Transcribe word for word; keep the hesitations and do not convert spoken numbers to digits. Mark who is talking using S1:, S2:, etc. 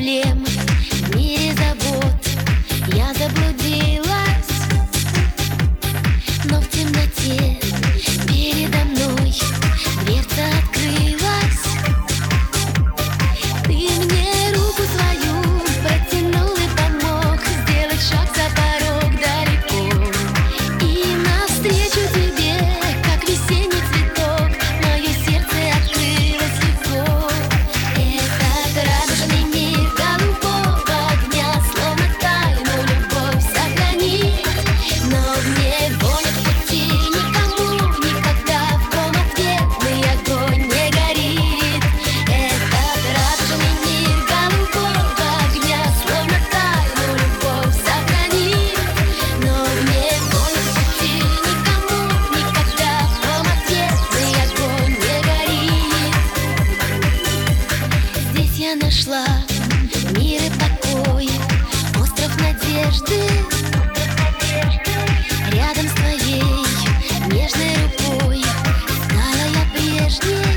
S1: проблем, в мире забот я заблудилась, но в темноте передо мной дверца открылась. Ты мне руку свою протянул и помог сделать шаг за порог далеко. И навстречу тебе, как весенний цветок, мое сердце открылось легко. Этот радужный мир голубого огня словно тайну любовь сохранит, но мне нет пути никому никогда, в ком ответный огонь не горит. Этот радужный мир голубого огня словно тайну любовь сохранит, но мне нет пути никому никогда, в ком ответный огонь не горит. Здесь я нашла мир и покой, остров надежды. Рядом с твоей нежной рукой стала я прежней.